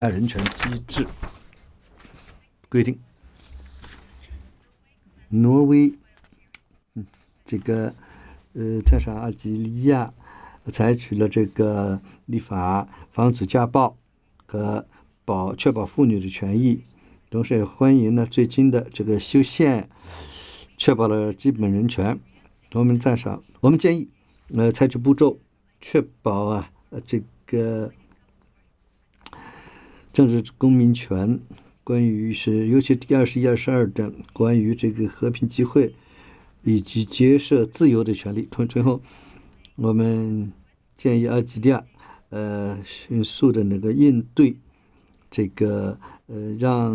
人权机制规定，挪威这个特萨尔及利亚采取了这个立法防止家暴和确保妇女的权益，同时也欢迎了最近的这个修宪，确保了基本人权。我们建议采取步骤，确保这个政治公民权，关于尤其第21、22的关于这个和平集会以及结社自由的权利。最后，我们建议阿基利亚迅速的应对这个让